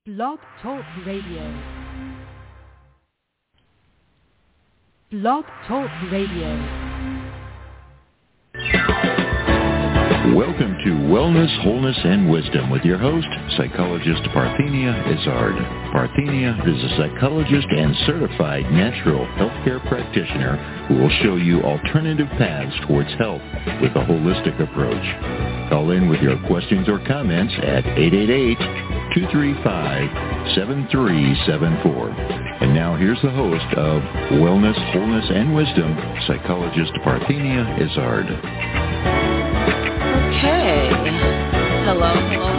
Blog Talk Radio. Blog Talk Radio. Welcome to Wellness, Wholeness, and Wisdom with your host, psychologist Parthenia Izzard. Parthenia is a psychologist and certified natural healthcare practitioner who will show you alternative paths towards health with a holistic approach. Call in with your questions or comments at 888-235-7374. And now here's the host of Wellness, Wholeness, and Wisdom, psychologist Parthenia Izzard. Okay. Hello.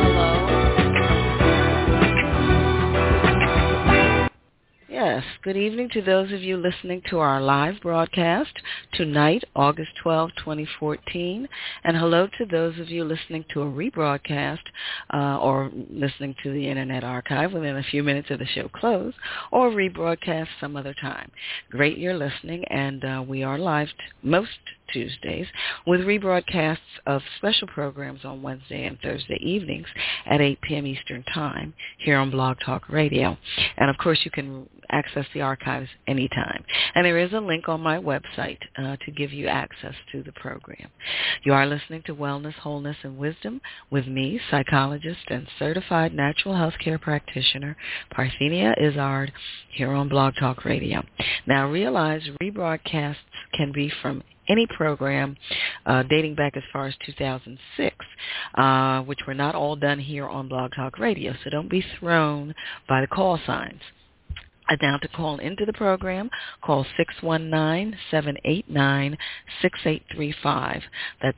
Yes, good evening to those of you listening to our live broadcast tonight, August 12, 2014. And hello to those of you listening to a rebroadcast or listening to the Internet Archive within a few minutes of the show close, or rebroadcast some other time. Great you're listening, and we are live most Tuesdays with rebroadcasts of special programs on Wednesday and Thursday evenings at 8 p.m. Eastern Time here on Blog Talk Radio. And, of course, you can access the archives anytime. And there is a link on my website to give you access to the program. You are listening to Wellness, Wholeness, and Wisdom with me, psychologist and certified natural health care practitioner Parthenia Izzard here on Blog Talk Radio. Now, realize rebroadcasts can be from any program dating back as far as 2006, which were not all done here on Blog Talk Radio. So don't be thrown by the call signs. Now, to call into the program, call 619-789-6835. That's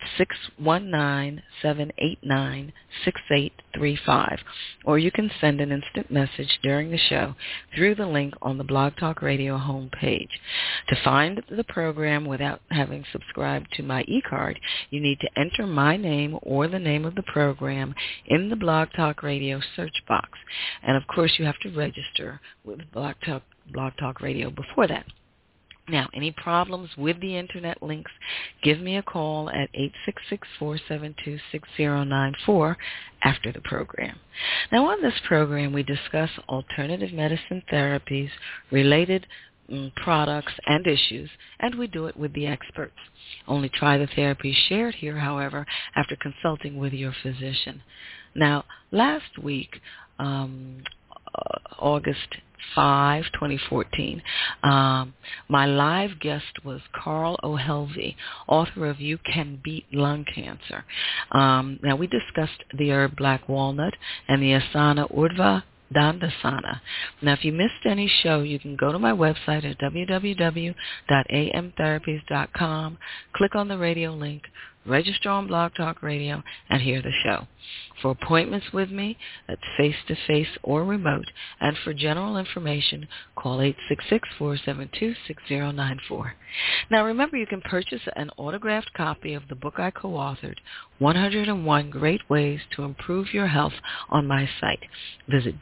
619-789-6835. Or you can send an instant message during the show through the link on the Blog Talk Radio homepage. To find the program without having subscribed to my e-card, you need to enter my name or the name of the program in the Blog Talk Radio search box. And, of course, you have to register with Blog Talk Radio before that. Now, any problems with the Internet links, give me a call at 866-472-6094 after the program. Now, on this program, we discuss alternative medicine therapies, related products and issues, and we do it with the experts. Only try the therapies shared here, however, after consulting with your physician. Now, last week, August 5, 2014, my live guest was Carl O'Helvey, author of You Can Beat Lung Cancer. Now, we discussed the herb black walnut and the asana Urdhva Dandasana. Now, if you missed any show, you can go to my website at www.amtherapies.com, click on the radio link, register on Blog Talk Radio, and hear the show. For appointments with me, that's face-to-face or remote, and for general information, call 866-472-6094. Now, remember, you can purchase an autographed copy of the book I co-authored, 101 Great Ways to Improve Your Health, on my site. Visit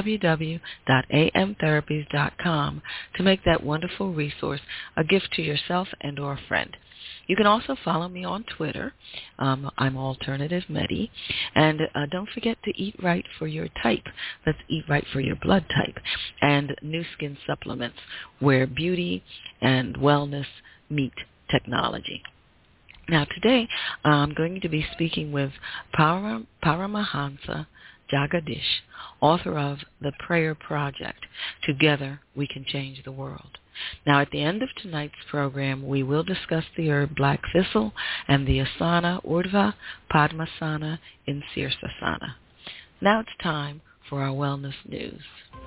www.amtherapies.com to make that wonderful resource a gift to yourself and or a friend. You can also follow me on Twitter. I'm Alternative Medi. And don't forget to eat right for your type. Let's eat right for your blood type. And New Skin Supplements, where beauty and wellness meet technology. Now, today I'm going to be speaking with Paramahansa Jagadish, author of The Prayer Project, Together We Can Change the World. Now, at the end of tonight's program, we will discuss the herb black thistle and the asana Urdhva Padmasana in Sirsasana. Now it's time for our wellness news.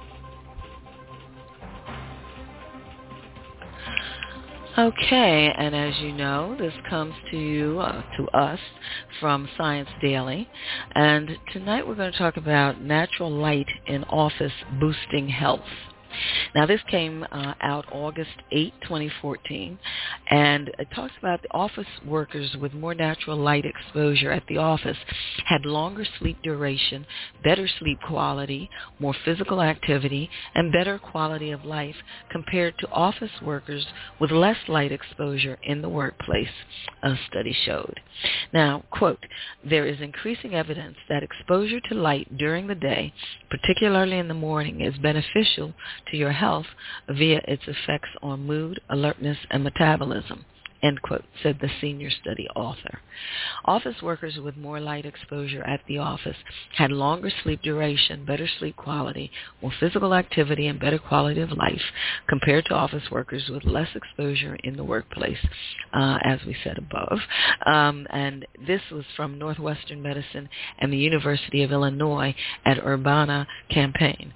Okay, and as you know, this comes to you, to us, from Science Daily. And tonight we're going to talk about natural light in office boosting health. Now, this came out August 8, 2014, and it talks about the office workers with more natural light exposure at the office had longer sleep duration, better sleep quality, more physical activity, and better quality of life compared to office workers with less light exposure in the workplace, a study showed. Now, quote, there is increasing evidence that exposure to light during the day, particularly in the morning, is beneficial to your health via its effects on mood, alertness, and metabolism, end quote, said the senior study author. Office workers with more light exposure at the office had longer sleep duration, better sleep quality, more physical activity, and better quality of life compared to office workers with less exposure in the workplace, as we said above. And this was from Northwestern Medicine and the University of Illinois at Urbana-Champaign.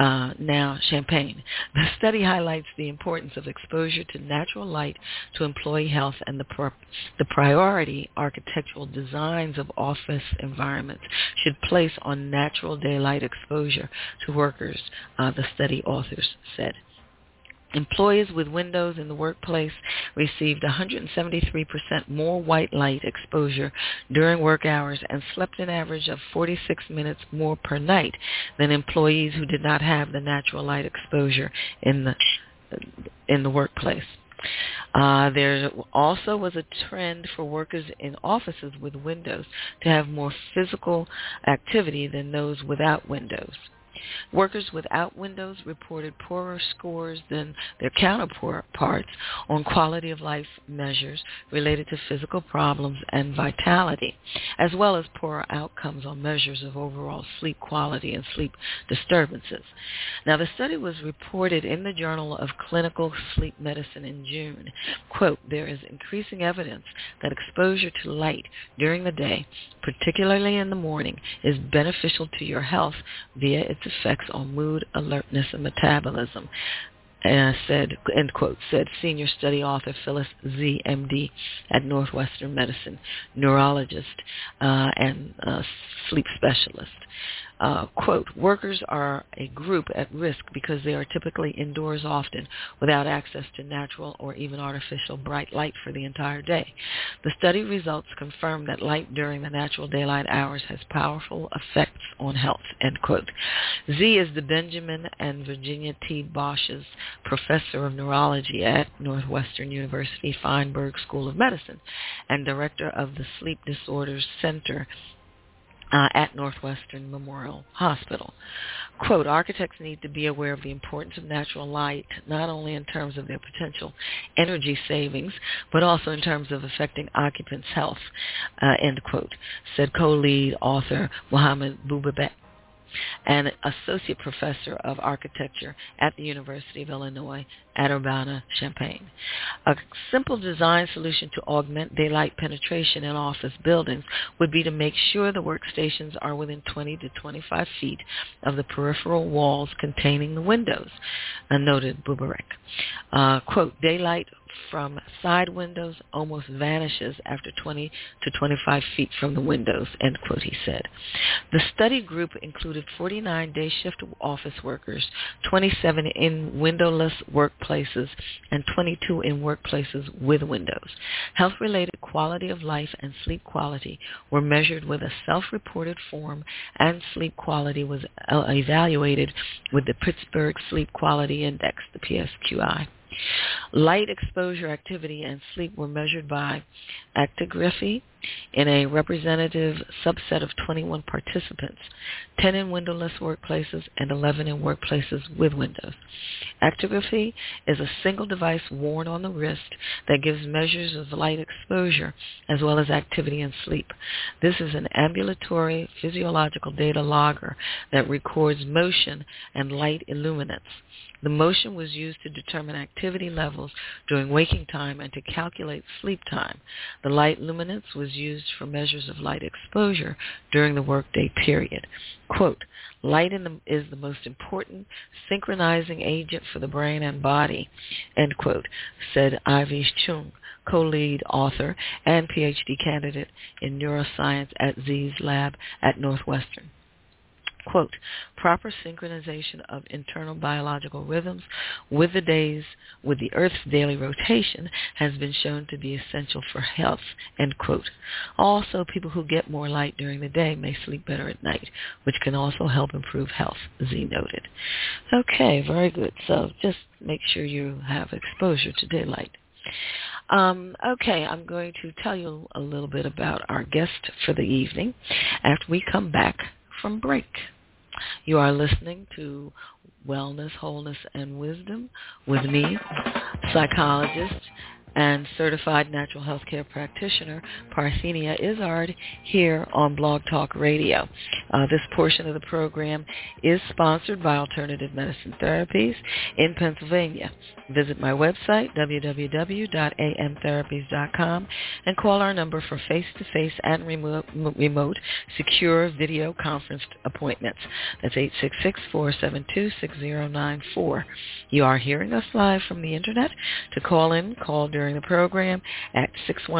The study highlights the importance of exposure to natural light to employee health and the priority architectural designs of office environments should place on natural daylight exposure to workers, the study authors said. Employees with windows in the workplace received 173% more white light exposure during work hours and slept an average of 46 minutes more per night than employees who did not have the natural light exposure in the workplace. There also was a trend for workers in offices with windows to have more physical activity than those without windows. Workers without windows reported poorer scores than their counterparts on quality of life measures related to physical problems and vitality, as well as poorer outcomes on measures of overall sleep quality and sleep disturbances. Now, the study was reported in the Journal of Clinical Sleep Medicine in June. Quote, there is increasing evidence that exposure to light during the day, particularly in the morning, is beneficial to your health via its effects on mood, alertness, and metabolism, said senior study author Phyllis Z, MD, at Northwestern Medicine, neurologist and sleep specialist. Quote, workers are a group at risk because they are typically indoors often without access to natural or even artificial bright light for the entire day. The study results confirm that light during the natural daylight hours has powerful effects on health, end quote. Z is the Benjamin and Virginia T. Bosch's professor of neurology at Northwestern University Feinberg School of Medicine and director of the Sleep Disorders Center at Northwestern Memorial Hospital. Quote, architects need to be aware of the importance of natural light, not only in terms of their potential energy savings, but also in terms of affecting occupants' health, end quote, said co-lead author Mohammed Boubabek, an associate professor of architecture at the University of Illinois at Urbana-Champaign. A simple design solution to augment daylight penetration in office buildings would be to make sure the workstations are within 20 to 25 feet of the peripheral walls containing the windows, noted Boubabek. Quote, daylight from side windows almost vanishes after 20 to 25 feet from the windows, end quote, he said. The study group included 49 day shift office workers, 27 in windowless workplaces, and 22 in workplaces with windows. Health-related quality of life and sleep quality were measured with a self-reported form, and sleep quality was evaluated with the Pittsburgh Sleep Quality Index, the PSQI. Light exposure activity and sleep were measured by actigraphy in a representative subset of 21 participants, 10 in windowless workplaces and 11 in workplaces with windows. Actigraphy is a single device worn on the wrist that gives measures of light exposure as well as activity and sleep. This is an ambulatory physiological data logger that records motion and light illuminance. The motion was used to determine activity levels during waking time and to calculate sleep time. The light luminance was used for measures of light exposure during the workday period. Quote, light is the most important synchronizing agent for the brain and body, end quote, said Ivy Chung, co-lead author and PhD candidate in neuroscience at Z's lab at Northwestern. Quote, proper synchronization of internal biological rhythms with the Earth's daily rotation has been shown to be essential for health, end quote. Also, people who get more light during the day may sleep better at night, which can also help improve health, Z noted. Okay, very good. So just make sure you have exposure to daylight. Okay, I'm going to tell you a little bit about our guest for the evening after we come back from break. You are listening to Wellness, Wholeness, and Wisdom with me, psychologist and certified natural health care practitioner, Parthenia Izzard, here on Blog Talk Radio. This portion of the program is sponsored by Alternative Medicine Therapies in Pennsylvania. Visit my website, www.amtherapies.com, and call our number for face-to-face and remote secure video conference appointments. That's 866-472-6094. You are hearing us live from the Internet. To call in, call during the program at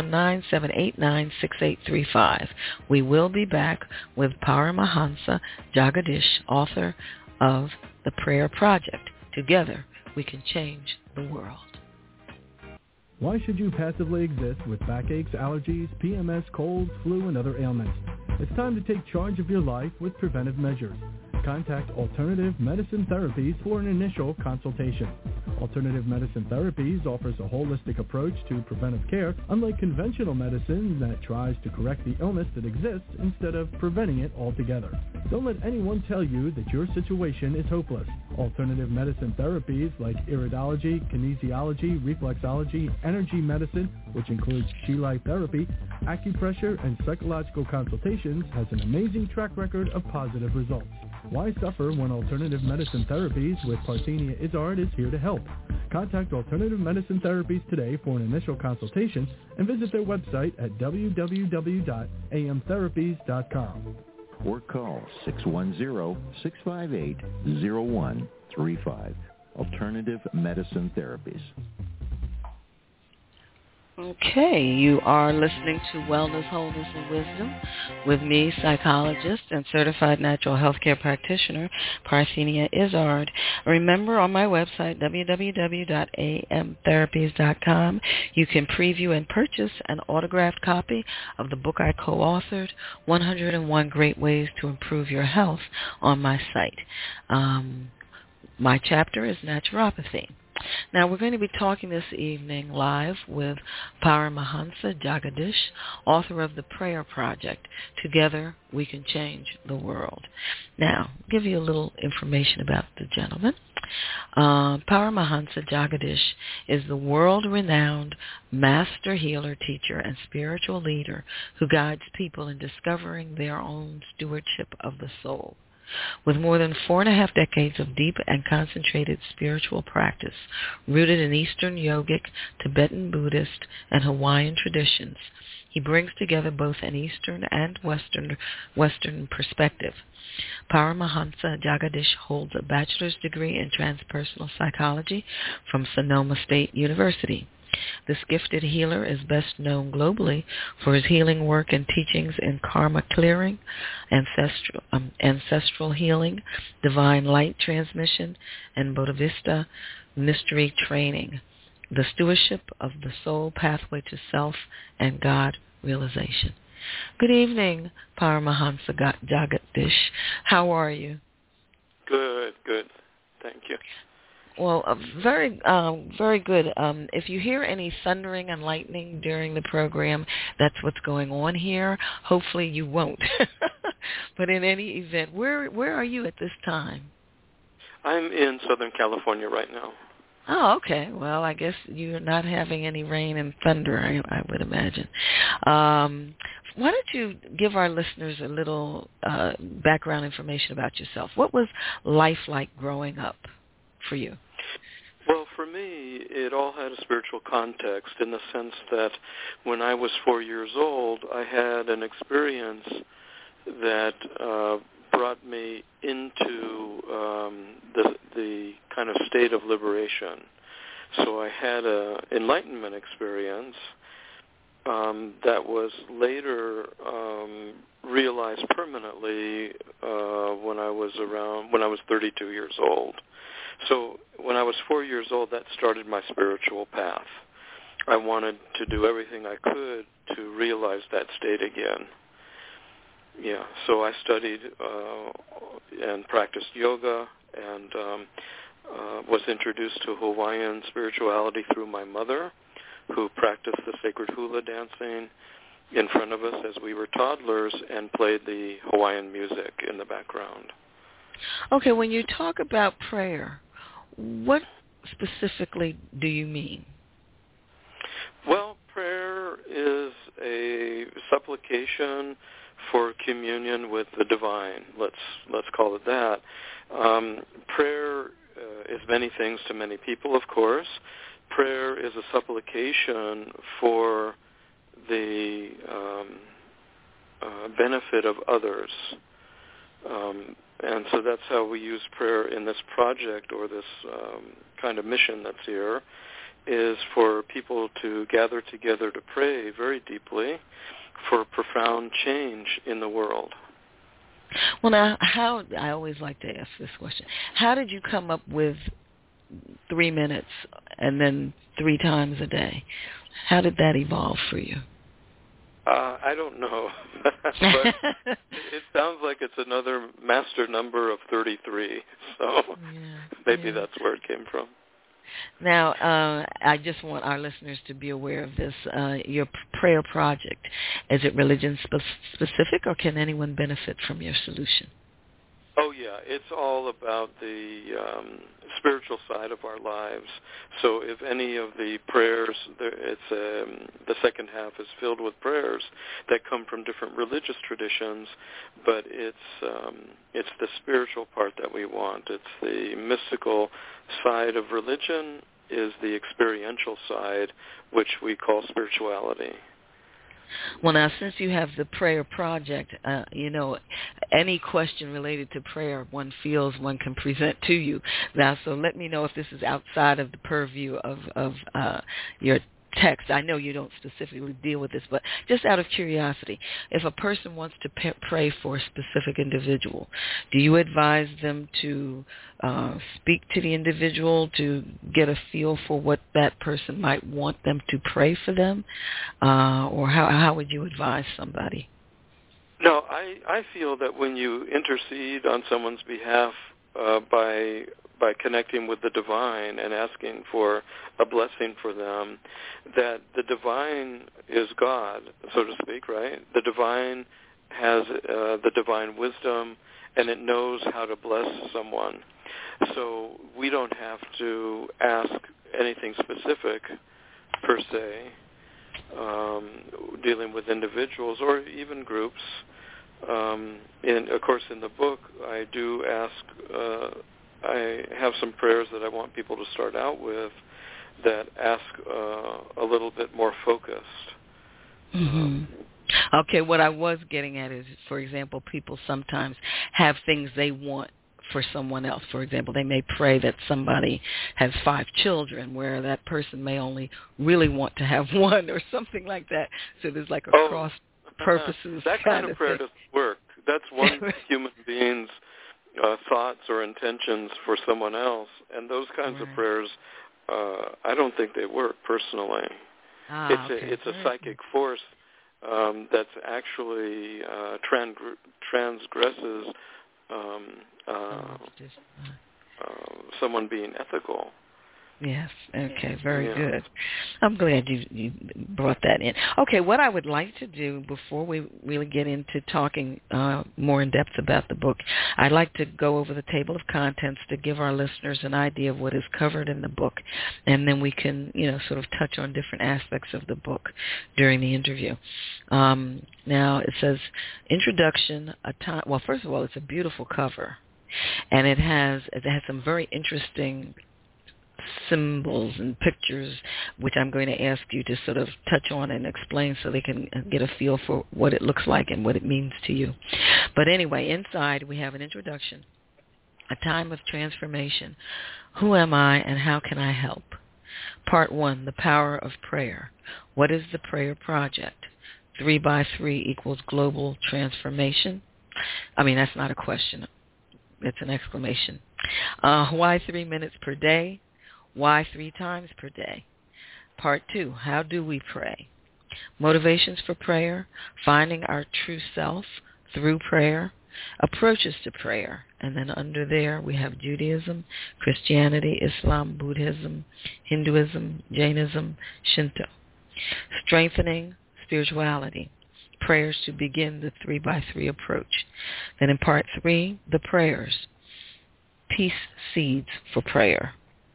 619-789-6835. We will be back with Paramahansa Jagadish, author of The Prayer Project. Together, we can change the world. Why should you passively exist with backaches, allergies, PMS, colds, flu, and other ailments? It's time to take charge of your life with preventive measures. Contact Alternative Medicine Therapies for an initial consultation. Alternative Medicine Therapies offers a holistic approach to preventive care, unlike conventional medicine that tries to correct the illness that exists instead of preventing it altogether. Don't let anyone tell you that your situation is hopeless. Alternative medicine therapies like iridology, kinesiology, reflexology, energy medicine, which includes chi light therapy, acupressure, and psychological consultations, has an amazing track record of positive results. Why suffer when Alternative Medicine Therapies with Parthenia Izzard is here to help? Contact Alternative Medicine Therapies today for an initial consultation and visit their website at www.amtherapies.com. Or call 610-658-0135. Alternative Medicine Therapies. Okay, you are listening to Wellness, Wholeness, and Wisdom with me, psychologist and certified natural health care practitioner, Parthenia Izzard. Remember, on my website, www.amtherapies.com, you can preview and purchase an autographed copy of the book I co-authored, 101 Great Ways to Improve Your Health, on my site. My chapter is naturopathy. Now, we're going to be talking this evening live with Paramahansa Jagadish, author of The Prayer Project. Together, we can change the world. Now, I'll give you a little information about the gentleman. Paramahansa Jagadish is the world-renowned master healer, teacher, and spiritual leader who guides people in discovering their own stewardship of the soul. With more than 4.5 decades of deep and concentrated spiritual practice, rooted in Eastern Yogic, Tibetan Buddhist, and Hawaiian traditions, he brings together both an Eastern and Western perspective. Paramahansa Jagadish holds a bachelor's degree in transpersonal psychology from Sonoma State University. This gifted healer is best known globally for his healing work and teachings in karma clearing, ancestral healing, divine light transmission, and Bodhisattva mystery training, the stewardship of the soul pathway to self and God realization. Good evening, Paramahansa Jagadish. How are you? Good. Thank you. Well, very good. If you hear any thundering and lightning during the program, that's what's going on here. Hopefully you won't. But in any event, where are you at this time? I'm in Southern California right now. Oh, okay. Well, I guess you're not having any rain and thunder, I would imagine. Why don't you give our listeners a little background information about yourself? What was life like growing up for you? Well, for me, it all had a spiritual context in the sense that when I was 4 years old, I had an experience that brought me into the kind of state of liberation. So I had an enlightenment experience that was later realize permanently when I was 32 years old. So when I was 4 years old, that started my spiritual path. I wanted to do everything I could to realize that state again. Yeah, so I studied and practiced yoga and was introduced to Hawaiian spirituality through my mother, who practiced the sacred hula dancing in front of us as we were toddlers and played the Hawaiian music in the background. Okay, when you talk about prayer, what specifically do you mean? Well, prayer is a supplication for communion with the divine. Let's call it that. Prayer is many things to many people, of course. Prayer is a supplication for the benefit of others. And so that's how we use prayer in this project or this kind of mission that's here, is for people to gather together to pray very deeply for profound change in the world. Well, now, I always like to ask this question. How did you come up with 3 minutes and then 3 times a day? How did that evolve for you? I don't know, but it sounds like it's another master number of 33, so maybe that's where it came from. Now, I just want our listeners to be aware of this. Your prayer project, is it religion-specific, or can anyone benefit from your solution? Oh, yeah. It's all about the spiritual side of our lives. So if any of the prayers, the second half is filled with prayers that come from different religious traditions, but it's the spiritual part that we want. It's the mystical side of religion is the experiential side, which we call spirituality. Well, now, since you have the prayer project, any question related to prayer one feels one can present to you. Now, so let me know if this is outside of the purview of your text. I know you don't specifically deal with this, but just out of curiosity, if a person wants to pray for a specific individual, do you advise them to speak to the individual to get a feel for what that person might want them to pray for them? Or how would you advise somebody? No, I feel that when you intercede on someone's behalf by connecting with the divine and asking for a blessing for them, that the divine is God, so to speak, right? The divine has the divine wisdom, and it knows how to bless someone. So we don't have to ask anything specific, per se, dealing with individuals or even groups. And, of course, in the book, I do ask... I have some prayers that I want people to start out with that ask a little bit more focused. Mm-hmm. Okay, what I was getting at is, for example, people sometimes have things they want for someone else. For example, they may pray that somebody has 5 children, where that person may only really want to have 1 or something like that. So there's like a cross purposes. That kind of prayer doesn't work. That's one human being's thoughts or intentions for someone else, and those kinds of prayers, I don't think they work personally. It's a psychic force that's actually transgresses someone being ethical. Yes. Okay. Very good. I'm glad you brought that in. Okay. What I would like to do before we really get into talking more in depth about the book, I'd like to go over the table of contents to give our listeners an idea of what is covered in the book, and then we can, sort of touch on different aspects of the book during the interview. Now it says introduction. Well, first of all, it's a beautiful cover, and it has some very interesting symbols and pictures, which I'm going to ask you to sort of touch on and explain so they can get a feel for what it looks like and what it means to you. But anyway, inside we have an introduction, a time of transformation, who am I and how can I help? Part 1, the power of prayer. What is the prayer project? 3x3 equals global transformation. I mean, that's not a question. It's an exclamation. Why 3 minutes per day? Why 3 times per day? Part 2, how do we pray? Motivations for prayer, finding our true self through prayer, approaches to prayer. And then under there we have Judaism, Christianity, Islam, Buddhism, Hinduism, Jainism, Shinto. Strengthening spirituality, prayers to begin the 3x3 approach. Then in part 3, the prayers, peace seeds for prayer.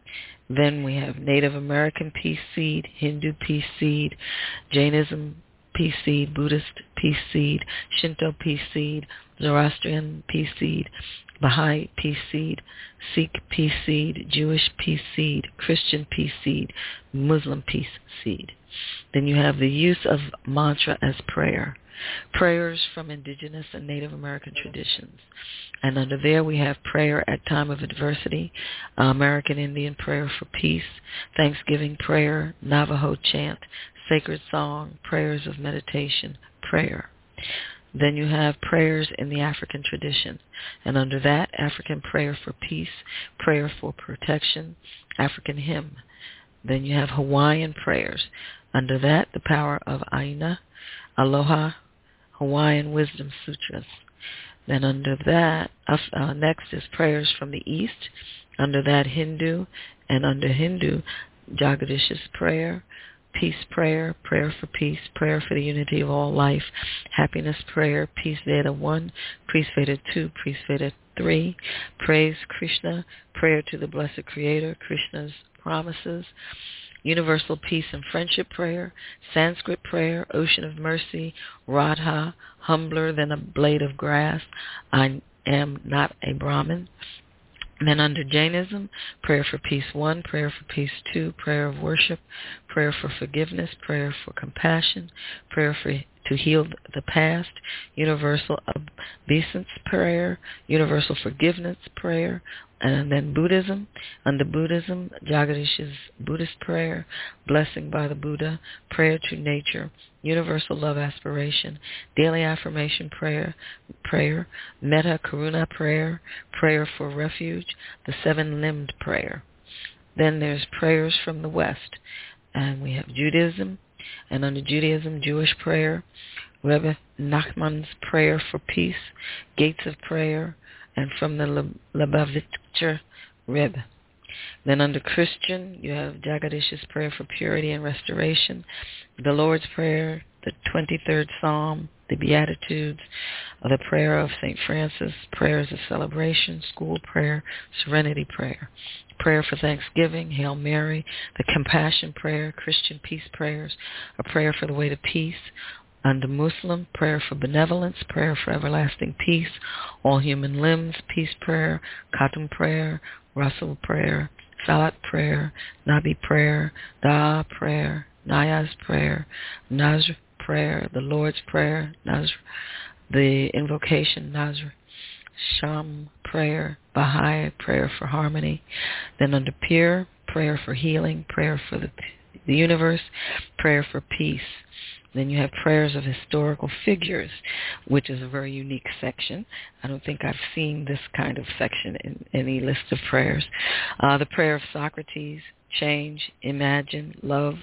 Then we have Native American peace seed, Hindu peace seed, Jainism peace seed, Buddhist peace seed, Shinto peace seed, Zoroastrian peace seed, Baha'i peace seed, Sikh peace seed, Jewish peace seed, Christian peace seed, Muslim peace seed. Then you have the use of mantra as prayer, prayers from indigenous and Native American traditions. And under there we have prayer at time of adversity, American Indian prayer for peace, Thanksgiving prayer, Navajo chant, sacred song, prayers of meditation, prayer. Then you have prayers in the African tradition. And under that, African prayer for peace, prayer for protection, African hymn. Then you have Hawaiian prayers. Under that, the power of Aina, Aloha, Hawaiian Wisdom Sutras. Then under that, next is prayers from the East. Under that, Hindu. And under Hindu, Jagadish's prayer, peace prayer, prayer for peace, prayer for the unity of all life, happiness prayer, Peace Veda 1, Peace Veda 2, Peace Veda 3, praise Krishna, prayer to the Blessed Creator, Krishna's promises, universal peace and friendship prayer, Sanskrit prayer, ocean of mercy, Radha, humbler than a blade of grass, I am not a Brahmin. And then under Jainism, prayer for peace 1, prayer for peace 2, prayer of worship, prayer for forgiveness, prayer for compassion, prayer to heal the past, universal obeisance prayer, universal forgiveness prayer. And then Buddhism, under Buddhism, Jagadish's Buddhist prayer, blessing by the Buddha, prayer to nature, universal love aspiration, daily affirmation prayer, metta karuna prayer, prayer for refuge, the 7-limbed prayer. Then there's prayers from the West, and we have Judaism, and under Judaism, Jewish prayer, Rebbe Nachman's prayer for peace, gates of prayer, and from the Lubavitcher Rebbe. Then under Christian, you have Jagadish's prayer for purity and restoration, the Lord's Prayer, the 23rd Psalm, the Beatitudes, the prayer of St. Francis, prayers of celebration, school prayer, serenity prayer, prayer for Thanksgiving, Hail Mary, the compassion prayer, Christian peace prayers, a prayer for the way to peace. Under Muslim, prayer for benevolence, prayer for everlasting peace, all human limbs, peace prayer, Khatam prayer, Rasul prayer, Salat prayer, Nabi prayer, Da'ah prayer, Nayaz prayer, Nazr prayer, the Lord's Prayer, Nazr, the invocation, Nazr, Sham prayer, Baha'i prayer for harmony. Then under Pir, prayer for healing, prayer for the universe, prayer for peace. Then you have prayers of historical figures, which is a very unique section. I don't think I've seen this kind of section in any list of prayers. The prayer of Socrates, change, imagine, love,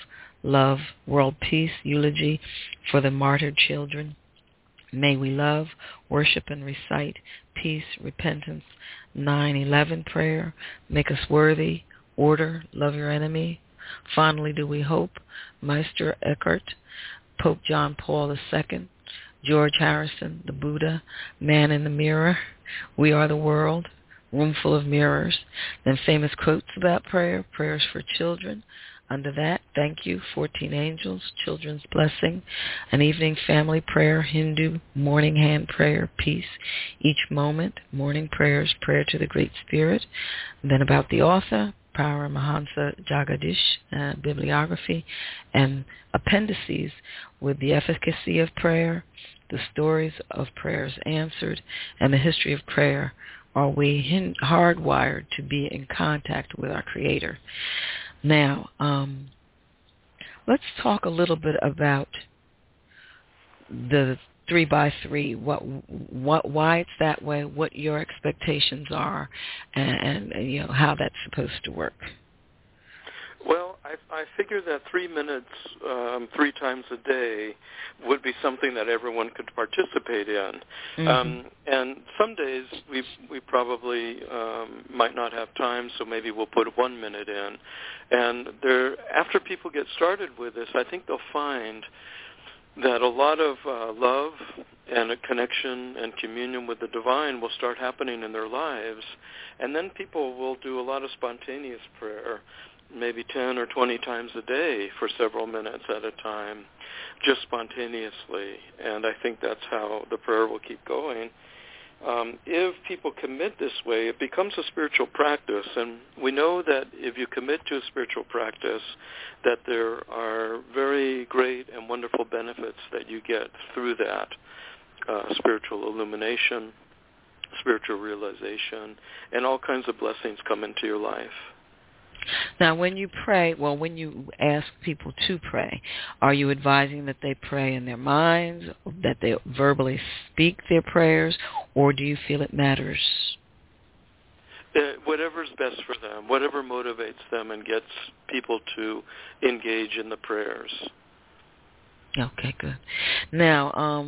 world peace, eulogy for the martyred children. May we love, worship, and recite, peace, repentance, 9/11 prayer, make us worthy, order, love your enemy. Fondly do we hope, Meister Eckhart, Pope John Paul II, George Harrison, the Buddha, Man in the Mirror, We Are the World, Room Full of Mirrors. Then famous quotes about prayer, prayers for children. Under that, thank you, 14 angels, children's blessing, an evening family prayer, Hindu, morning hand prayer, peace, each moment, morning prayers, prayer to the Great Spirit. And then about the author, Paramahansa Jagadish, bibliography, and appendices with the efficacy of prayer, the stories of prayers answered, and the history of prayer. Are we hardwired to be in contact with our Creator? Now, let's talk a little bit about the 3x3, why it's that way, what your expectations are, and how that's supposed to work. Well, I figure that 3 minutes 3 times a day would be something that everyone could participate in. Mm-hmm. And some days we probably might not have time, so maybe we'll put 1 minute in. And after people get started with this, I think they'll find that a lot of love and a connection and communion with the divine will start happening in their lives. And then people will do a lot of spontaneous prayer, maybe 10 or 20 times a day for several minutes at a time, just spontaneously. And I think that's how the prayer will keep going. If people commit this way, it becomes a spiritual practice. And we know that if you commit to a spiritual practice, that there are very great and wonderful benefits that you get through that. Spiritual illumination, spiritual realization, and all kinds of blessings come into your life. Now, when you pray, when you ask people to pray, are you advising that they pray in their minds, that they verbally speak their prayers, or do you feel it matters? Whatever's best for them, whatever motivates them and gets people to engage in the prayers. Okay, good. Now,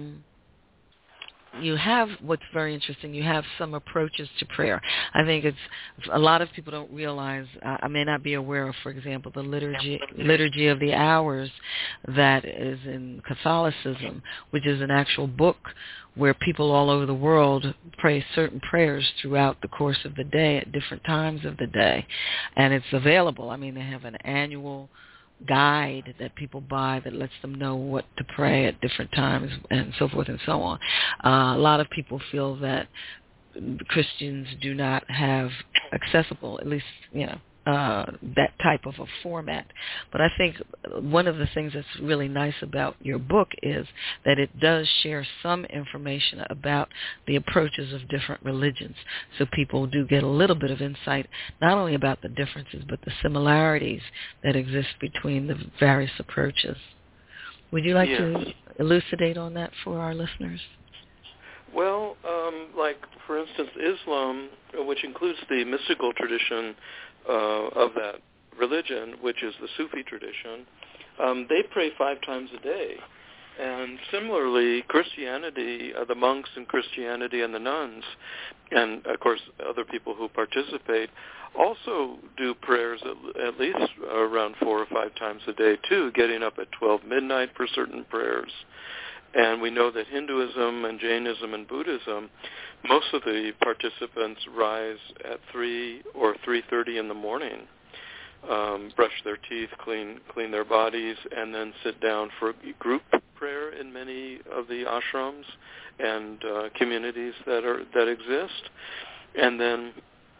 you have what's very interesting. You have some approaches to prayer. I think it's a lot of people don't realize. I may not be aware of, for example, the liturgy of the hours that is in Catholicism, which is an actual book where people all over the world pray certain prayers throughout the course of the day at different times of the day, and it's available. I mean, they have an annual guide that people buy that lets them know what to pray at different times and so forth and so on. A lot of people feel that Christians do not have accessible, at least, that type of a format. But I think one of the things that's really nice about your book is that it does share some information about the approaches of different religions. So people do get a little bit of insight, not only about the differences, but the similarities that exist between the various approaches. Would you like to elucidate on that for our listeners? Well, like, for instance, Islam, which includes the mystical tradition of that religion, which is the Sufi tradition, they pray 5 times a day. And similarly, Christianity, the monks in Christianity and the nuns, and, of course, other people who participate, also do prayers at least around 4 or 5 times a day, too, getting up at 12 midnight for certain prayers. And we know that Hinduism and Jainism and Buddhism, most of the participants rise at 3 or 3:30 in the morning, brush their teeth, clean their bodies, and then sit down for group prayer in many of the ashrams and communities that exist, and then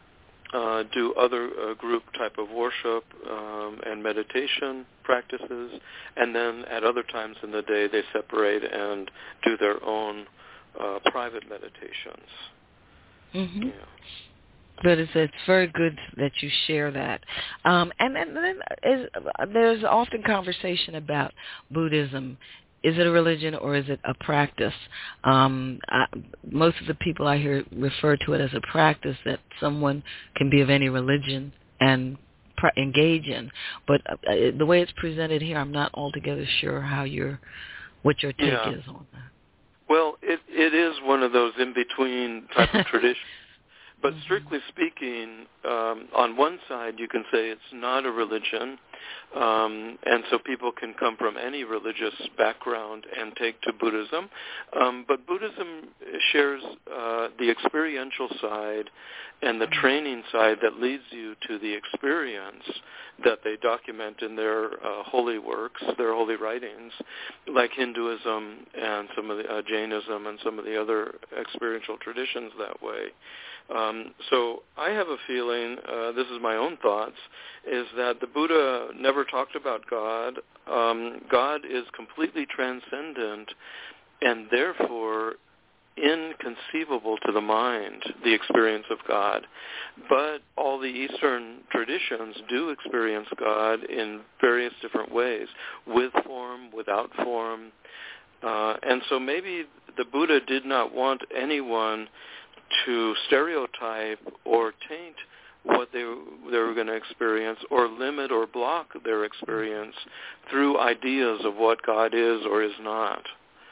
do other group type of worship and meditation practices, and then at other times in the day they separate and do their own private meditations. Mm-hmm. Yeah. But it's very good that you share that. And then there's often conversation about Buddhism. Is it a religion or is it a practice? Most of the people I hear refer to it as a practice that someone can be of any religion and engage in. But the way it's presented here, I'm not altogether sure what your take is on that. Well, it is one of those in-between type of traditions. But strictly speaking, on one side you can say it's not a religion, and so people can come from any religious background and take to Buddhism. But Buddhism shares the experiential side and the training side that leads you to the experience that they document in their holy works, their holy writings, like Hinduism and some of the Jainism and some of the other experiential traditions that way. So I have a feeling, this is my own thoughts, is that the Buddha never talked about God. God is completely transcendent and therefore inconceivable to the mind, the experience of God. But all the Eastern traditions do experience God in various different ways, with form, without form, And so maybe the Buddha did not want anyone to stereotype or taint what they were going to experience, or limit or block their experience through ideas of what God is or is not.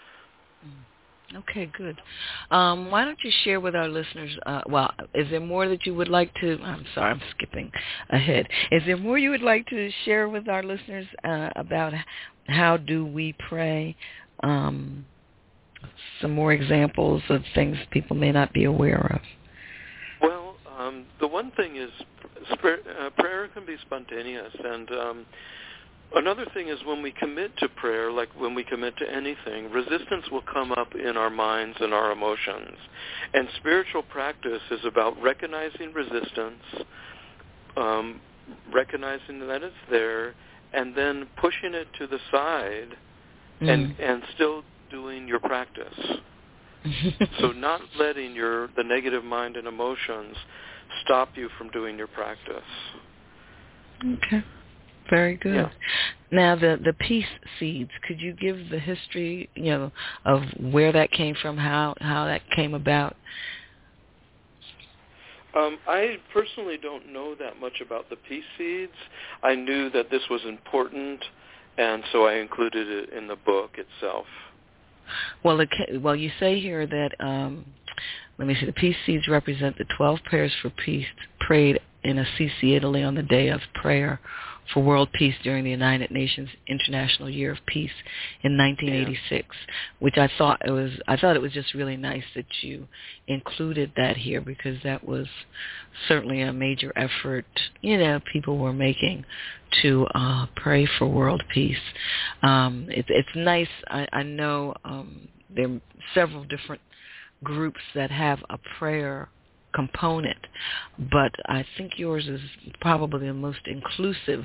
Okay, good. Why don't you share with our listeners, is there more that you would like to, I'm sorry, I'm skipping ahead. Is there more you would like to share with our listeners about how do we pray? Some more examples of things people may not be aware of. Well, the one thing is prayer can be spontaneous, and another thing is when we commit to prayer, like when we commit to anything, resistance will come up in our minds and our emotions. And spiritual practice is about recognizing resistance, recognizing that it's there, and then pushing it to the side and still doing your practice. So not letting the negative mind and emotions stop you from doing your practice. Okay. Very good. Yeah. Now, the peace seeds, could you give the history, of where that came from, how that came about? I personally don't know that much about the peace seeds. I knew that this was important, and so I included it in the book itself. Well, you say here that, let me see, the peace seeds represent the 12 prayers for peace prayed in Assisi, Italy on the day of prayer for world peace during the United Nations International Year of Peace in 1986, which I thought it was just really nice that you included that here, because that was certainly a major effort, people were making to pray for world peace. It's nice. I know there are several different groups that have a prayer component, but I think yours is probably the most inclusive,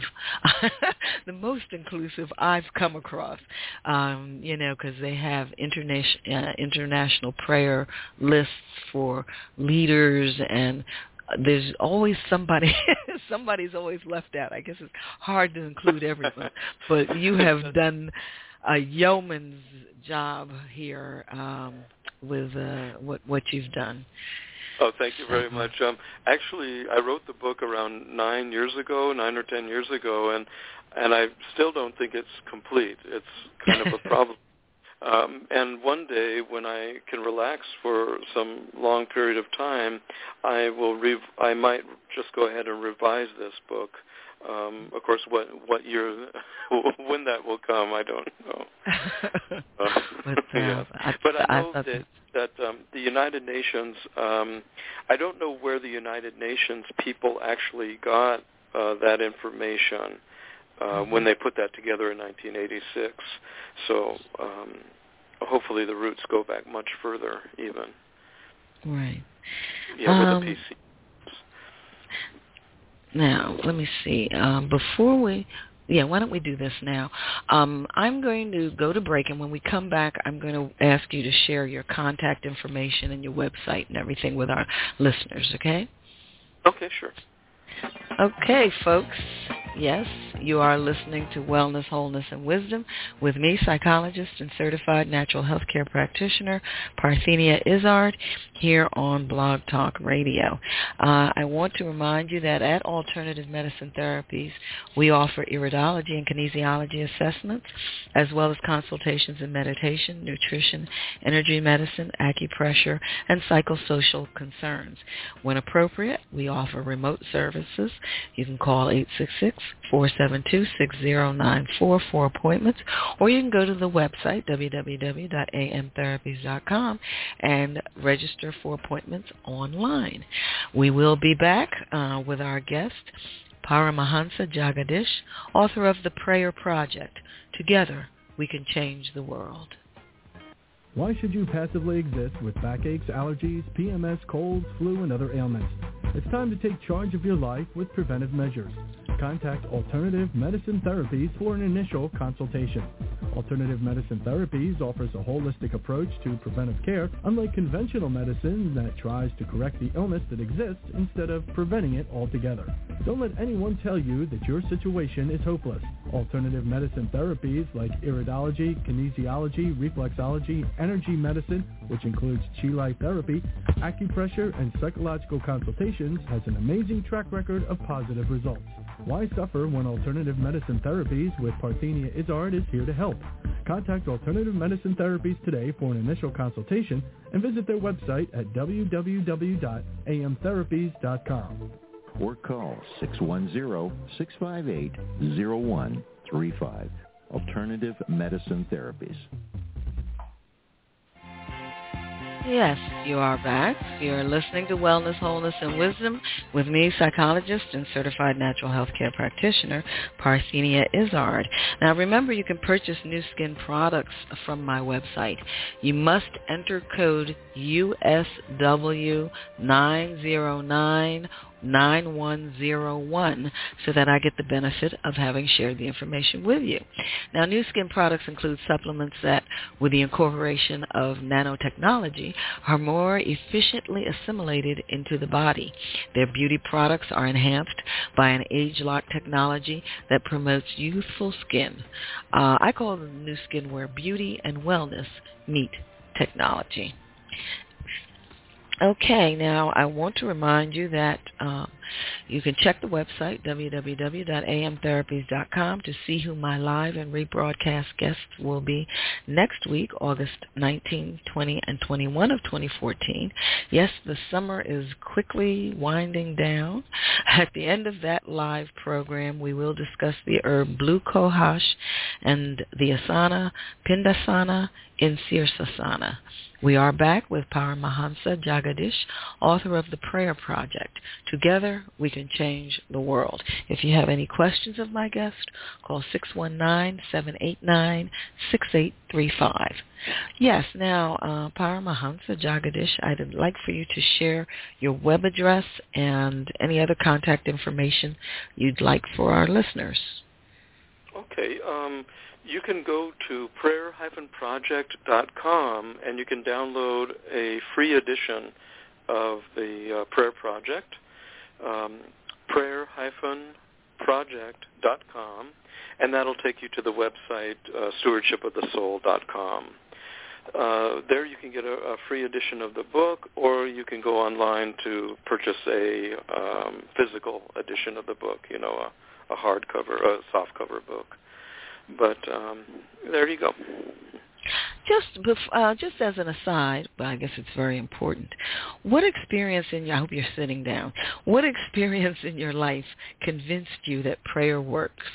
I've come across, because they have international prayer lists for leaders, and there's always somebody's always left out. I guess it's hard to include everyone, but you have done a yeoman's job here with what you've done. Oh, thank you very much. Actually, I wrote the book around 9 or 10 years ago, and I still don't think it's complete. It's kind of a problem. And one day, when I can relax for some long period of time, I might just go ahead and revise this book. Of course, what year, when that will come, I don't know. But I know that the United Nations, I don't know where the United Nations people actually got that information when they put that together in 1986. So hopefully the roots go back much further even. Right. Yeah, with the PC. Now, let me see. Why don't we do this now? I'm going to go to break, and when we come back, I'm going to ask you to share your contact information and your website and everything with our listeners, okay? Okay, sure. Okay, folks. Yes, you are listening to Wellness, Wholeness, and Wisdom with me, psychologist and certified natural health care practitioner, Parthenia Izzard, here on Blog Talk Radio. I want to remind you that at Alternative Medicine Therapies, we offer iridology and kinesiology assessments, as well as consultations in meditation, nutrition, energy medicine, acupressure, and psychosocial concerns. When appropriate, we offer remote services. You can call 866-472-6094 for appointments, or you can go to the website, www.amtherapies.com, and register for appointments online. We will be back with our guest, Paramahansa Jagadish, author of The Prayer Project. Together, we can change the world. Why should you passively exist with backaches, allergies, PMS, colds, flu, and other ailments? It's time to take charge of your life with preventive measures. Contact Alternative Medicine Therapies for an initial consultation. Alternative Medicine Therapies offers a holistic approach to preventive care, unlike conventional medicine that tries to correct the illness that exists instead of preventing it altogether. Don't let anyone tell you that your situation is hopeless. Alternative medicine therapies like iridology, kinesiology, reflexology, energy medicine, which includes Chi Life therapy, acupressure, and psychological consultations, has an amazing track record of positive results. Why suffer when Alternative Medicine Therapies with Parthenia Izzard is here to help? Contact Alternative Medicine Therapies today for an initial consultation and visit their website at www.amtherapies.com. Or call 610-658-0135. Alternative Medicine Therapies. Yes, you are back. You're listening to Wellness, Wholeness, and Wisdom with me, psychologist and certified natural health care practitioner, Parthenia Izzard. Now, remember, you can purchase Nu Skin products from my website. You must enter code USW9099101 so that I get the benefit of having shared the information with you. Now, Nu Skin products include supplements that, with the incorporation of nanotechnology, are more efficiently assimilated into the body. Their beauty products are enhanced by an age-lock technology that promotes youthful skin. I call the Nu Skin where beauty and wellness meet technology. Okay, now I want to remind you that you can check the website, www.amtherapies.com, to see who my live and rebroadcast guests will be next week, August 19, 20, and 21 of 2014. Yes, the summer is quickly winding down. At the end of that live program, we will discuss the herb Blue Cohosh and the asana Pindasana in Sirsasana. We are back with Paramahansa Jagadish, author of The Prayer Project. Together, we can change the world. If you have any questions of my guest, call 619-789-6835. Yes, now, Paramahansa Jagadish, I'd like for you to share your web address and any other contact information you'd like for our listeners. Okay. You can go to prayer-project.com and you can download a free edition of the Prayer Project, prayer-project.com, and that'll take you to the website stewardshipofthesoul.com. There you can get a free edition of the book, or you can go online to purchase a physical edition of the book, a hardcover, a softcover book. But there you go. Just as an aside, but I guess it's very important, what experience I hope you're sitting down, what experience in your life convinced you that prayer works?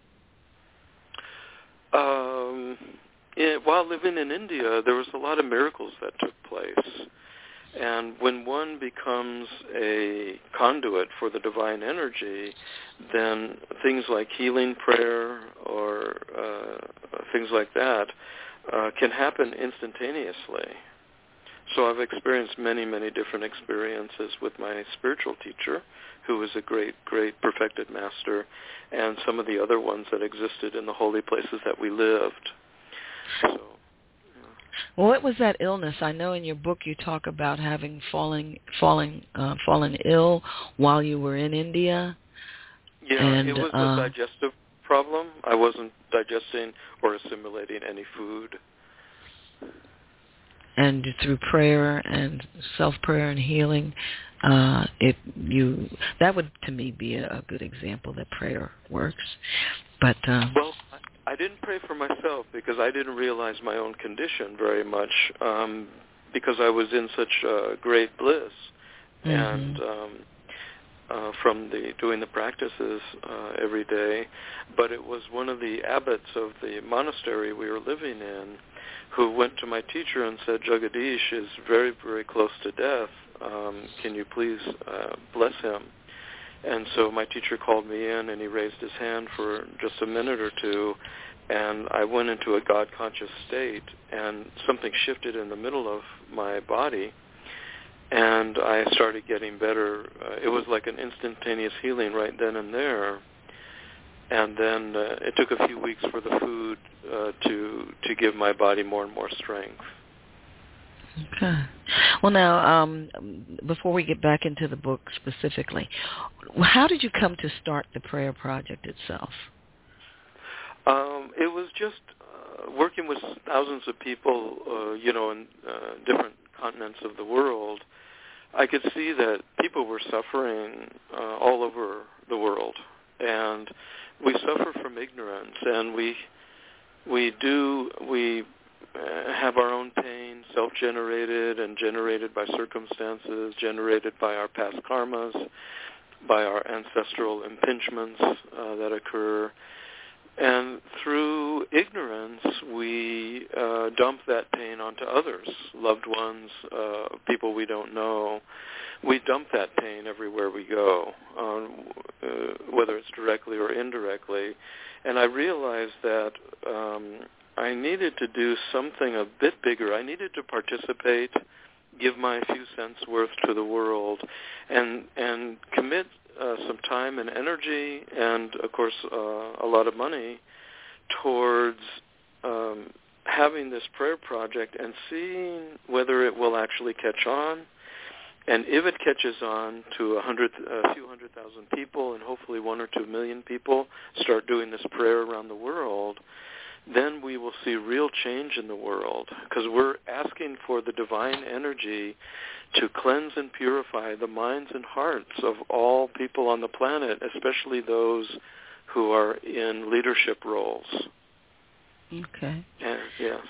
While living in India, there was a lot of miracles that took place. And when one becomes a conduit for the divine energy, then things like healing prayer or things like that can happen instantaneously. So I've experienced many, many different experiences with my spiritual teacher, who was a great, great perfected master, and some of the other ones that existed in the holy places that we lived. So. Well, what was that illness? I know in your book you talk about having fallen ill while you were in India. Yeah, and, it was a digestive problem. I wasn't digesting or assimilating any food. And through prayer and self-prayer and healing, that would to me be a good example that prayer works. But well, I didn't pray for myself because I didn't realize my own condition very much because I was in such great bliss. And from doing the practices every day. But it was one of the abbots of the monastery we were living in who went to my teacher and said, Jagadish is very, very close to death. Can you please bless him? And so my teacher called me in, and he raised his hand for just a minute or two, and I went into a God-conscious state, and something shifted in the middle of my body, and I started getting better. It was like an instantaneous healing right then and there. and then it took a few weeks for the food to give my body more and more strength. Okay. Well, now, before we get back into the book specifically, how did you come to start the prayer project itself? It was just working with thousands of people, in different continents of the world. I could see that people were suffering all over the world, and we suffer from ignorance, and we have our own pain, self-generated and generated by circumstances, generated by our past karmas, by our ancestral impingements that occur. And through ignorance, we dump that pain onto others, loved ones, people we don't know. We dump that pain everywhere we go, whether it's directly or indirectly. And I realized that I needed to do something a bit bigger. I needed to participate, give my few cents worth to the world, and commit some time and energy and, of course, a lot of money towards having this prayer project and seeing whether it will actually catch on. And if it catches on to a few 100,000 people, and hopefully 1 or 2 million people start doing this prayer around the world, then we will see real change in the world, because we're asking for the divine energy to cleanse and purify the minds and hearts of all people on the planet, especially those who are in leadership roles. Okay. Yes.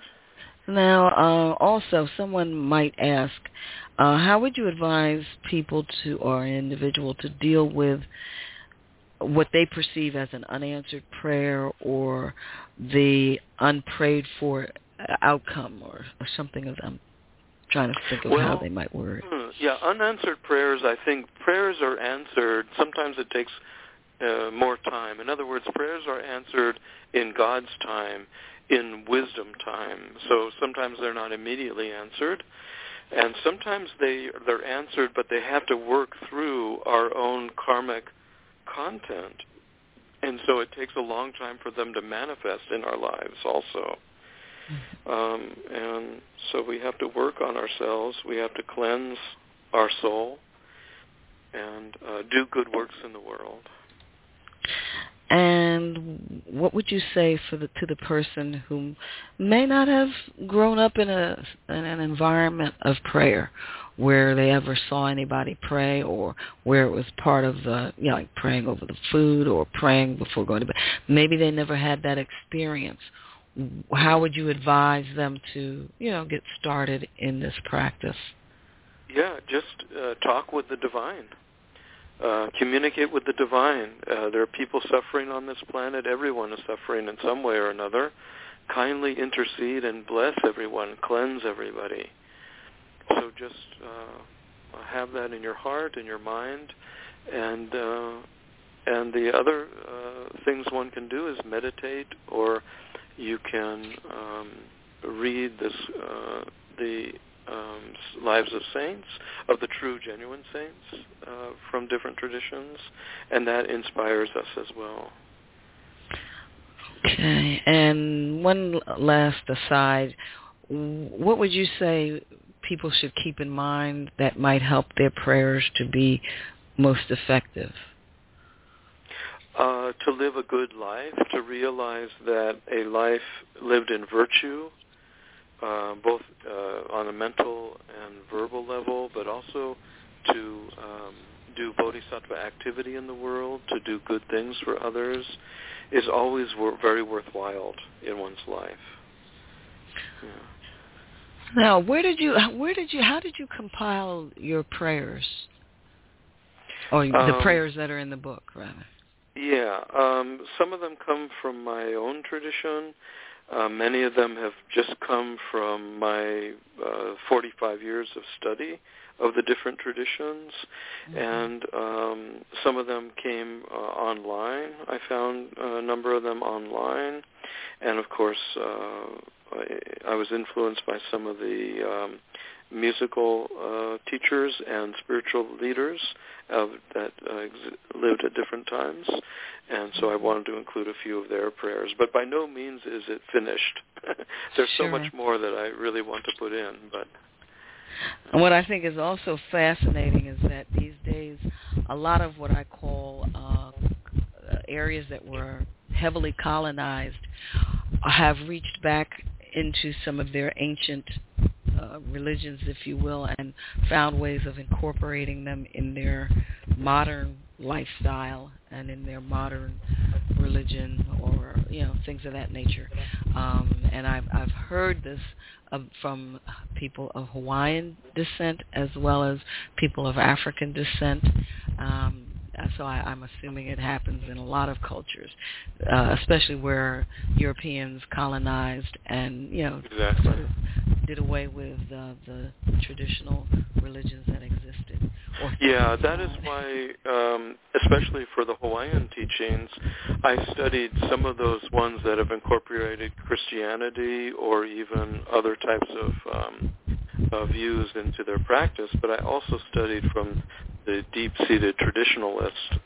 Now, also, someone might ask, how would you advise people or an individual to deal with what they perceive as an unanswered prayer or the unprayed for outcome or something of them? Trying to think of how they might word it. Yeah, unanswered prayers, I think prayers are answered. Sometimes it takes more time. In other words, prayers are answered in God's time, in wisdom time. So sometimes they're not immediately answered, and sometimes they're answered, but they have to work through our own karmic content. And so it takes a long time for them to manifest in our lives also. And so we have to work on ourselves. We have to cleanse our soul and do good works in the world. And what would you say to the person who may not have grown up in an environment of prayer, where they ever saw anybody pray, or where it was part of the, like praying over the food or praying before going to bed? Maybe they never had that experience. How would you advise them to, get started in this practice? Yeah, just talk with the divine. Communicate with the divine. There are people suffering on this planet. Everyone is suffering in some way or another. Kindly intercede and bless everyone. Cleanse everybody. So just have that in your heart, in your mind, and the other things one can do is meditate, or you can read the lives of saints, of the true, genuine saints from different traditions, and that inspires us as well. Okay, and one last aside, what would you say people should keep in mind that might help their prayers to be most effective? To live a good life, to realize that a life lived in virtue, both on a mental and verbal level, but also to do bodhisattva activity in the world, to do good things for others, is always very worthwhile in one's life. Yeah. Now, how did you compile your prayers, or the prayers that are in the book, rather? Yeah, some of them come from my own tradition. Many of them have just come from my 45 years of study of the different traditions, and some of them came online. I found a number of them online, and of course I was influenced by some of the musical teachers and spiritual leaders that lived at different times, and so I wanted to include a few of their prayers. But by no means is it finished. There's so much more that I really want to put in. But and what I think is also fascinating is that these days, a lot of what I call areas that were heavily colonized have reached back into some of their ancient religions, if you will, and found ways of incorporating them in their modern lifestyle and in their modern religion, or things of that nature. And I've heard this from people of Hawaiian descent as well as people of African descent. So I'm assuming it happens in a lot of cultures, especially where Europeans colonized and exactly. sort of did away with the traditional religions that existed. Yeah, that is why, especially for the Hawaiian teachings, I studied some of those ones that have incorporated Christianity or even other types of views into their practice, but I also studied from the deep-seated traditionalists,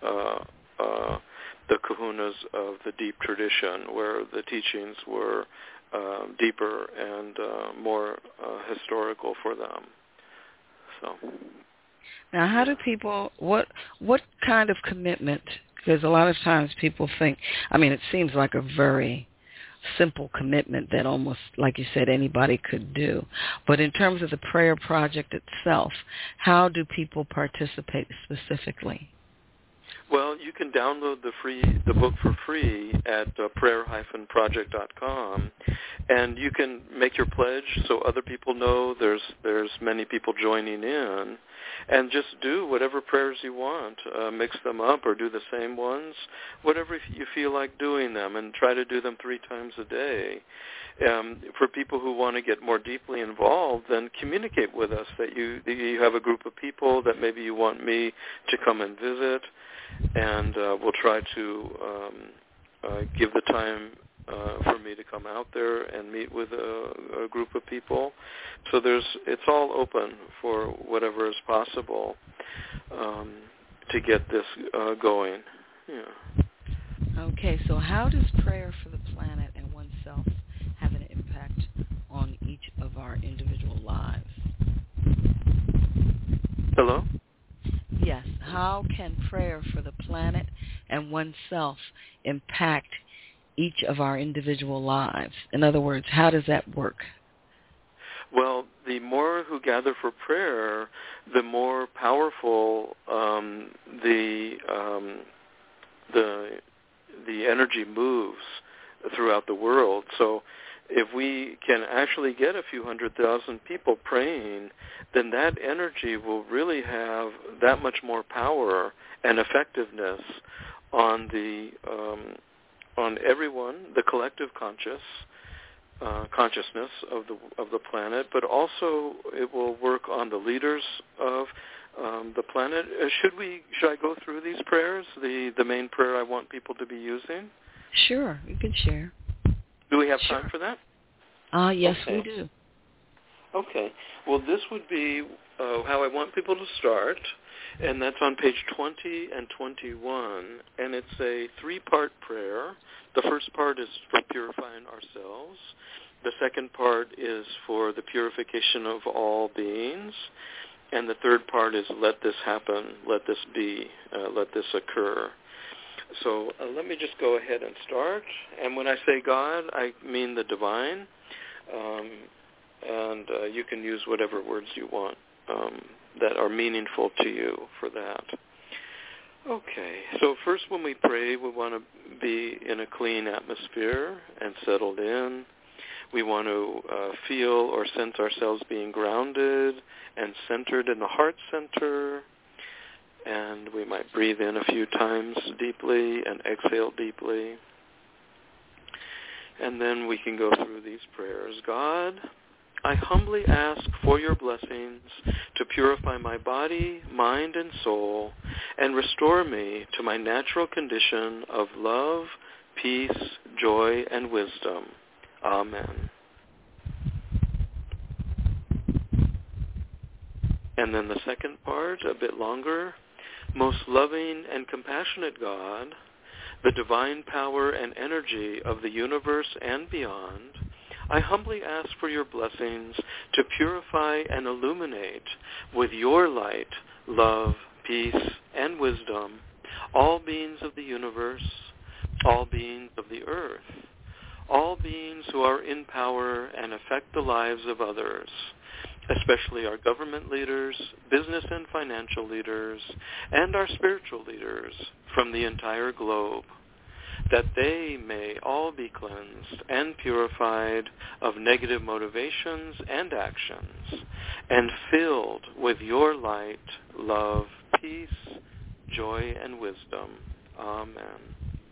the kahunas of the deep tradition, where the teachings were deeper and more historical for them. So. Now, how do people, what kind of commitment, because a lot of times people think, it seems like a very simple commitment that almost, like you said, anybody could do. But in terms of the prayer project itself, how do people participate specifically? Well, you can download the book for free at prayer-project.com, and you can make your pledge so other people know there's many people joining in, and just do whatever prayers you want. Mix them up or do the same ones, whatever you feel like doing them, and try to do them 3 times a day. For people who want to get more deeply involved, then communicate with us that you have a group of people that maybe you want me to come and visit, and we'll try to give the time for me to come out there and meet with a group of people. So it's all open for whatever is possible to get this going. Yeah. Okay, so how does prayer for the planet and oneself have an impact on each of our individual lives? Hello? Yes. How can prayer for the planet and oneself impact each of our individual lives? In other words, how does that work? Well, the more who gather for prayer, the more powerful the energy moves throughout the world. So if we can actually get a few 100,000 people praying, then that energy will really have that much more power and effectiveness on on everyone, the collective consciousness of the planet, but also it will work on the leaders of the planet. Should I go through these prayers? The main prayer I want people to be using? Sure, you can share. Do we have time for that? Yes, okay. We do. Okay. Well, this would be how I want people to start, and that's on page 20 and 21, and it's a 3-part prayer. The first part is for purifying ourselves. The second part is for the purification of all beings. And the third part is let this happen, let this be, let this occur. So let me just go ahead and start. And when I say God, I mean the divine. And you can use whatever words you want that are meaningful to you for that. Okay, so first when we pray, we want to be in a clean atmosphere and settled in. We want to feel or sense ourselves being grounded and centered in the heart center. And we might breathe in a few times deeply and exhale deeply. And then we can go through these prayers. God, I humbly ask for your blessings to purify my body, mind, and soul, and restore me to my natural condition of love, peace, joy, and wisdom. Amen. And then the second part, a bit longer, most loving and compassionate God, the divine power and energy of the universe and beyond, I humbly ask for your blessings to purify and illuminate with your light, love, peace, and wisdom all beings of the universe, all beings of the earth, all beings who are in power and affect the lives of others, especially our government leaders, business and financial leaders, and our spiritual leaders from the entire globe, that they may all be cleansed and purified of negative motivations and actions, and filled with your light, love, peace, joy, and wisdom. Amen.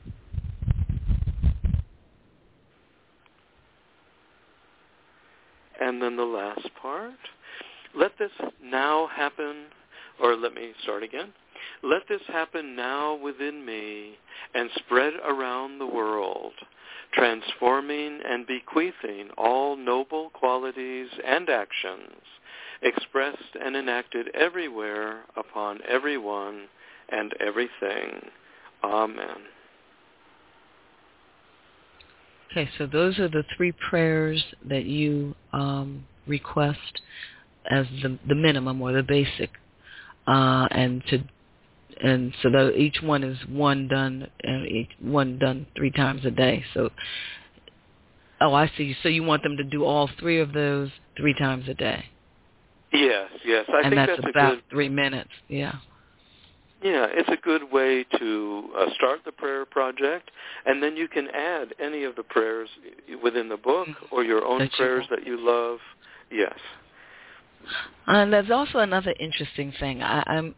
And then the last part, let this now happen, or let me start again. Let this happen now within me and spread around the world, transforming and bequeathing all noble qualities and actions expressed and enacted everywhere upon everyone and everything. Amen. Okay, so those are the three prayers that you request as the minimum or the basic, and so that each one is one done 3 times a day. So, I see. So you want them to do all 3 of those 3 times a day. Yes. I think that's about 3 minutes. Yeah. Yeah, it's a good way to start the prayer project, and then you can add any of the prayers within the book or your own prayers that you love. Yes. And there's also another interesting thing. A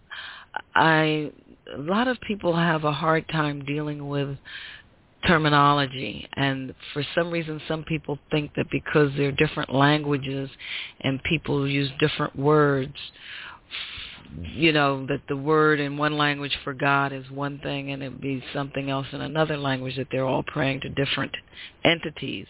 lot of people have a hard time dealing with terminology, and for some reason some people think that because they're different languages and people use different words, that the word in one language for God is one thing and it'd be something else in another language, that they're all praying to different entities.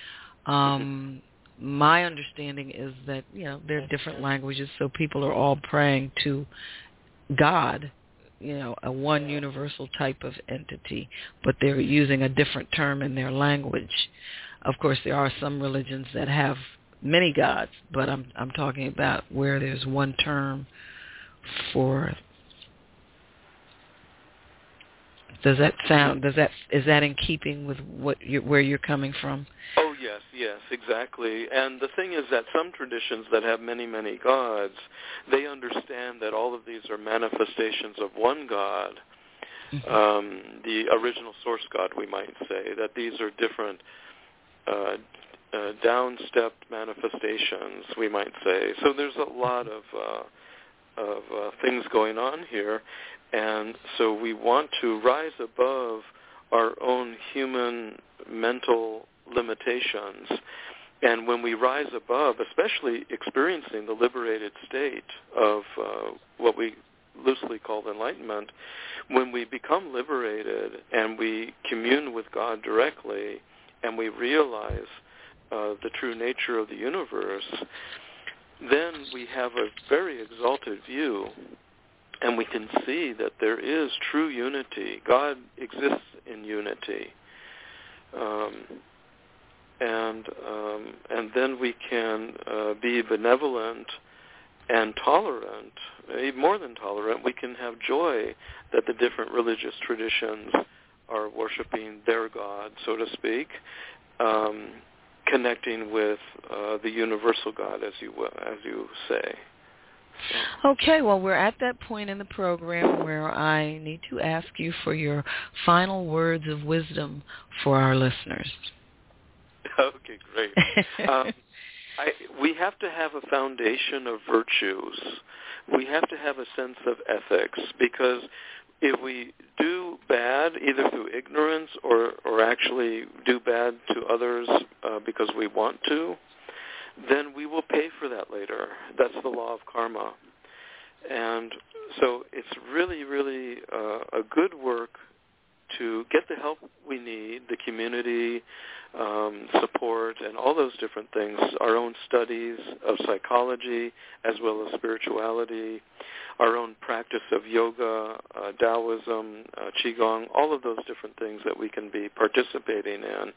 My understanding is that, they're different languages, so people are all praying to God, a one universal type of entity, but they're using a different term in their language. Of course, there are some religions that have many gods, but I'm talking about where there's one term for. Is that in keeping with where you're coming from? Oh, yes, exactly. And the thing is that some traditions that have many, many gods, they understand that all of these are manifestations of one God, the original source God, we might say, that these are different down-stepped manifestations, we might say. So there's a lot of things going on here, and so we want to rise above our own human mental limitations. And when we rise above, especially experiencing the liberated state of what we loosely call enlightenment, when we become liberated and we commune with God directly and we realize the true nature of the universe, then we have a very exalted view, and we can see that there is true unity. God exists in unity. And then we can be benevolent and tolerant, even more than tolerant. We can have joy that the different religious traditions are worshiping their God, so to speak, connecting with the universal God, as you say. Okay, well, we're at that point in the program where I need to ask you for your final words of wisdom for our listeners. Okay, great. We have to have a foundation of virtues. We have to have a sense of ethics, because if we do bad, either through ignorance or actually do bad to others because we want to, then we will pay for that later. That's the law of karma. And so it's really, really a good work to get the help we need, the community support, and all those different things, our own studies of psychology as well as spirituality, our own practice of yoga, Taoism, Qigong, all of those different things that we can be participating in,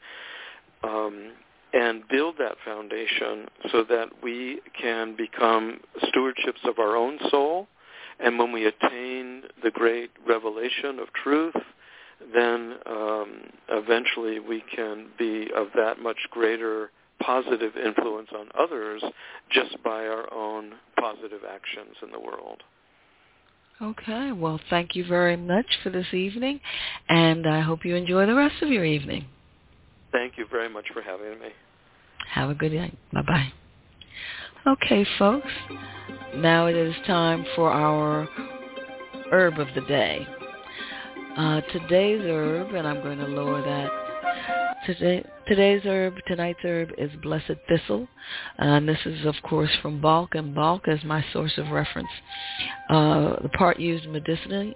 and build that foundation so that we can become stewardships of our own soul. And when we attain the great revelation of truth, then eventually we can be of that much greater positive influence on others just by our own positive actions in the world. Okay, well, thank you very much for this evening, and I hope you enjoy the rest of your evening. Thank you very much for having me. Have a good night. Bye-bye. Okay, folks, now it is time for our herb of the day. Today's herb, and I'm going to lower that. Tonight's herb is Blessed Thistle, and this is, of course, from Balk, and Balk is my source of reference. The parts used medicinally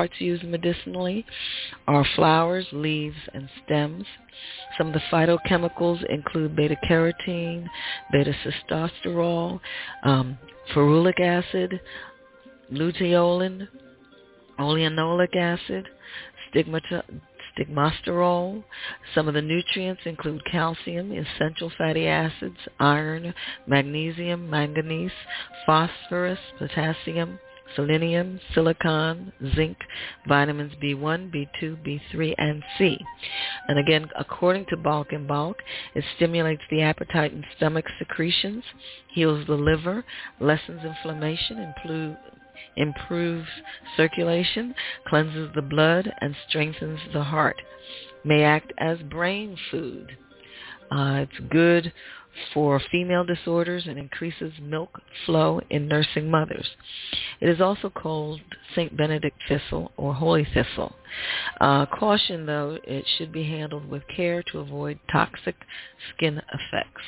are flowers, leaves, and stems. Some of the phytochemicals include beta-carotene, beta-sitosterol, ferulic acid, luteolin, oleanolic acid, stigmasterol. Some of the nutrients include calcium, essential fatty acids, iron, magnesium, manganese, phosphorus, potassium, selenium, silicon, zinc, vitamins B1, B2, B3, and C. And again, according to Balk and Balk, it stimulates the appetite and stomach secretions, heals the liver, lessens inflammation, improves circulation, cleanses the blood, and strengthens the heart. May act as brain food. It's good for female disorders and increases milk flow in nursing mothers. It is also called St. Benedict thistle or holy thistle. Caution, though, it should be handled with care to avoid toxic skin effects.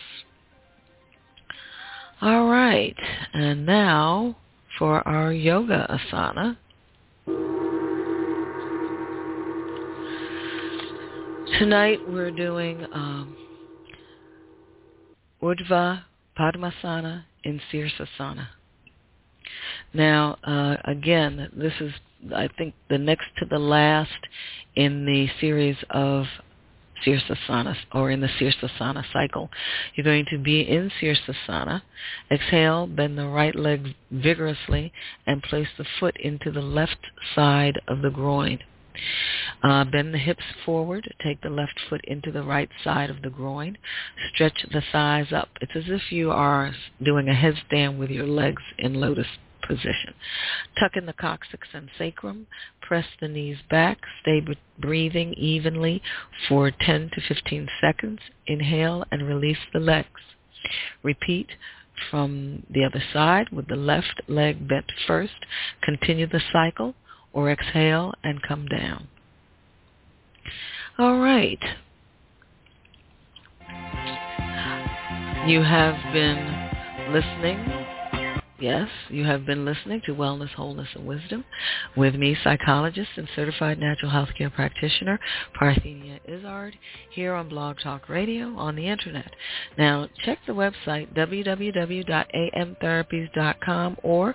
All right, and now for our yoga asana. Tonight we're doing Urdhva Padmasana in Sirsasana. Now, again, this is, I think, the next to the last in the series of Sirsasana, or in the Sirsasana cycle. You're going to be in Sirsasana. Exhale, bend the right leg vigorously, and place the foot into the left side of the groin. Bend the hips forward. Take the left foot into the right side of the groin. Stretch the thighs up. It's as if you are doing a headstand with your legs in lotus position. Tuck in the coccyx and sacrum. Press the knees back. Stay breathing evenly for 10 to 15 seconds. Inhale and release the legs. Repeat from the other side with the left leg bent first. Continue the cycle, or exhale and come down. All right. You have been listening. Yes, you have been listening to Wellness, Wholeness, and Wisdom with me, psychologist and certified natural health care practitioner, Parthenia Izzard, here on Blog Talk Radio on the Internet. Now, check the website, www.amtherapies.com or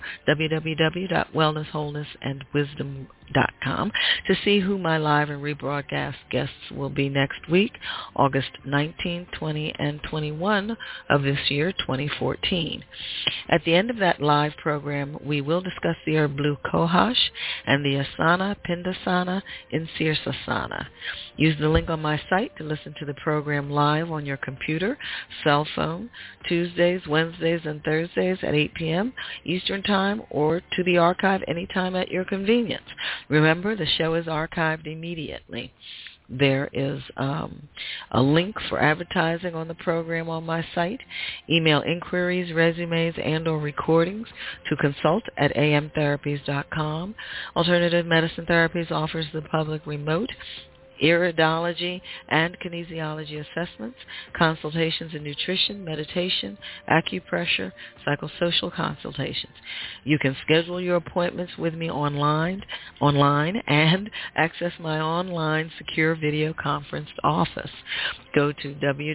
www.wellnesswholenessandwisdom.com to see who my live and rebroadcast guests will be next week, August 19, 20, and 21 of this year, 2014. At the end of that live program, we will discuss the herb blue kohash and the asana pindasana in Sirsasana. Use the link on my site to listen to the program live on your computer, cell phone, Tuesdays, Wednesdays, and Thursdays at 8 p.m. Eastern Time, or to the archive anytime at your convenience. Remember, the show is archived immediately. There is a link for advertising on the program on my site. Email inquiries, resumes, and or recordings to consult at amtherapies.com. Alternative Medicine Therapies offers the public remote iridology and kinesiology assessments, consultations in nutrition, meditation, acupressure, psychosocial consultations. You can schedule your appointments with me online and access my online secure video conference office. Go to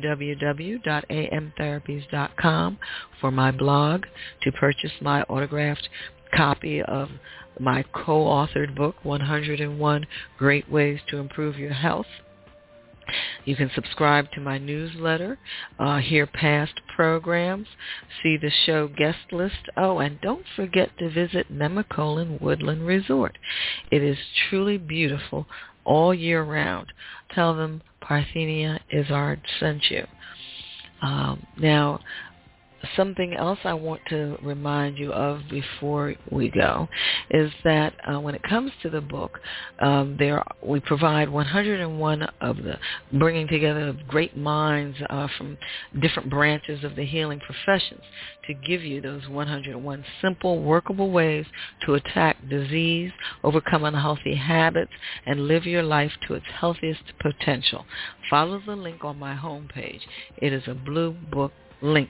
www.amtherapies.com for my blog to purchase my autographed copy of my co-authored book, 101 Great Ways to Improve Your Health. You can subscribe to my newsletter, hear past programs, see the show guest list. Oh, and don't forget to visit Nemacolin Woodland Resort. It is truly beautiful all year round. Tell them Parthenia Izzard sent you. Now, something else I want to remind you of before we go is that when it comes to the book, we provide 101 of the bringing together of great minds from different branches of the healing professions to give you those 101 simple, workable ways to attack disease, overcome unhealthy habits, and live your life to its healthiest potential. Follow the link on my homepage. It is a blue book link.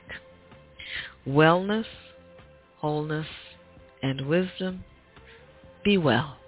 Wellness, wholeness, and wisdom. Be well.